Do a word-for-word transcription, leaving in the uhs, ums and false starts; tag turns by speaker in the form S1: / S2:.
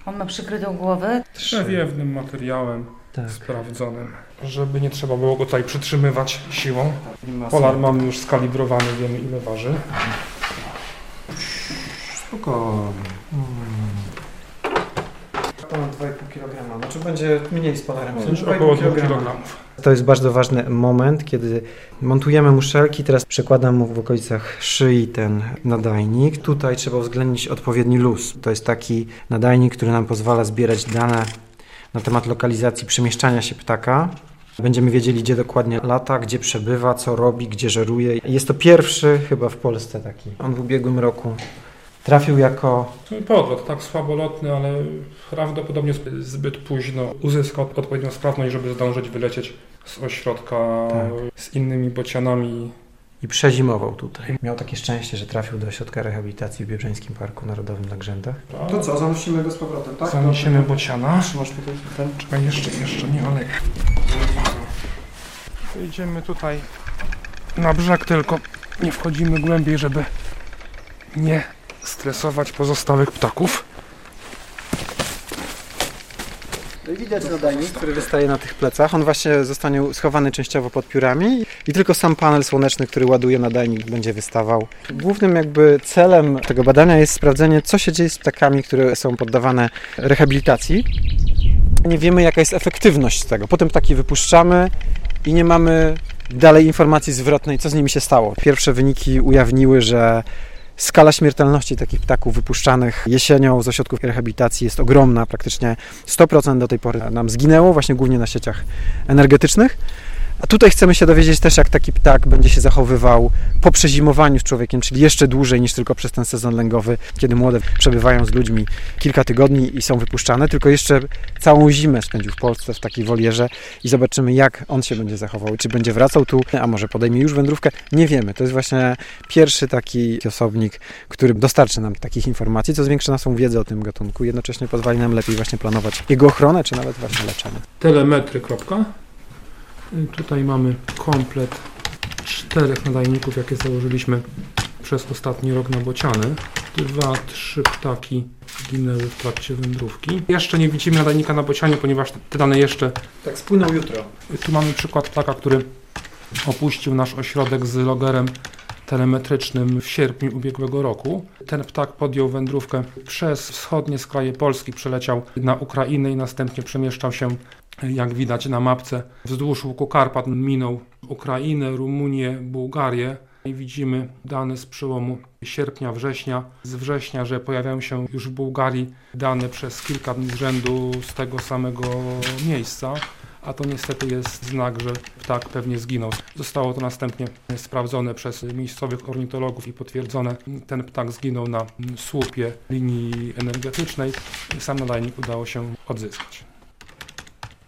S1: On ma przykrytą głowę.
S2: Przewiewnym materiałem,
S3: tak.
S2: sprawdzonym, żeby nie trzeba było go tutaj przytrzymywać siłą. Polar mamy już skalibrowany, wiemy ile waży.
S3: Spokojnie. Hmm. Ponad dwa i pół kilograma, znaczy będzie mniej z Polarem.
S2: Już około dwóch kilogramów.
S3: To jest bardzo ważny moment, kiedy montujemy muszelki, teraz przekładam mu w okolicach szyi ten nadajnik. Tutaj trzeba uwzględnić odpowiedni luz. To jest taki nadajnik, który nam pozwala zbierać dane na temat lokalizacji przemieszczania się ptaka. Będziemy wiedzieli, gdzie dokładnie lata, gdzie przebywa, co robi, gdzie żeruje. Jest to pierwszy chyba w Polsce taki. On w ubiegłym roku trafił jako...
S2: Podlot, tak słabolotny, ale prawdopodobnie zbyt późno uzyskał odpowiednią sprawność, żeby zdążyć wylecieć z ośrodka tak. z innymi bocianami.
S3: I przezimował tutaj. Miał takie szczęście, że trafił do ośrodka rehabilitacji w Biebrzańskim Parku Narodowym na Grzędach.
S4: To co, zanosimy go z powrotem, tak?
S2: Zaniesiemy bociana.
S4: Trzymasz tutaj ten...
S2: Czekaj, jeszcze, jeszcze nie oleję. Idziemy tutaj na brzeg, tylko nie wchodzimy głębiej, żeby nie stresować pozostałych ptaków.
S3: Widać nadajnik, który wystaje na tych plecach. On właśnie zostanie schowany częściowo pod piórami i tylko sam panel słoneczny, który ładuje nadajnik, będzie wystawał. Głównym jakby celem tego badania jest sprawdzenie, co się dzieje z ptakami, które są poddawane rehabilitacji. Nie wiemy, jaka jest efektywność tego. Potem ptaki wypuszczamy i nie mamy dalej informacji zwrotnej, co z nimi się stało. Pierwsze wyniki ujawniły, że skala śmiertelności takich ptaków wypuszczanych jesienią z ośrodków rehabilitacji jest ogromna. Praktycznie sto procent do tej pory nam zginęło, właśnie głównie na sieciach energetycznych. A tutaj chcemy się dowiedzieć też, jak taki ptak będzie się zachowywał po przezimowaniu z człowiekiem, czyli jeszcze dłużej niż tylko przez ten sezon lęgowy, kiedy młode przebywają z ludźmi kilka tygodni i są wypuszczane, tylko jeszcze całą zimę spędził w Polsce w takiej wolierze i zobaczymy, jak on się będzie zachował. Czy będzie wracał tu, a może podejmie już wędrówkę? Nie wiemy. To jest właśnie pierwszy taki osobnik, który dostarczy nam takich informacji, co zwiększy naszą wiedzę o tym gatunku i jednocześnie pozwali nam lepiej właśnie planować jego ochronę, czy nawet właśnie leczenie.
S2: Telemetry. Kropka. Tutaj mamy komplet czterech nadajników, jakie założyliśmy przez ostatni rok na bociany. Dwa, trzy ptaki zginęły w trakcie wędrówki. Jeszcze nie widzimy nadajnika na bocianie, ponieważ te dane jeszcze...
S3: Tak, spłyną jutro.
S2: Tu mamy przykład ptaka, który opuścił nasz ośrodek z logerem telemetrycznym w sierpniu ubiegłego roku. Ten ptak podjął wędrówkę przez wschodnie skraje Polski, przeleciał na Ukrainę i następnie przemieszczał się, jak widać na mapce, wzdłuż łuku Karpat. Minął Ukrainę, Rumunię, Bułgarię i widzimy dane z przełomu sierpnia, września. Z września, że pojawiają się już w Bułgarii dane przez kilka dni z rzędu z tego samego miejsca. A to niestety jest znak, że ptak pewnie zginął. Zostało to następnie sprawdzone przez miejscowych ornitologów i potwierdzone. Ten ptak zginął na słupie linii energetycznej. Sam nadajnik udało się odzyskać.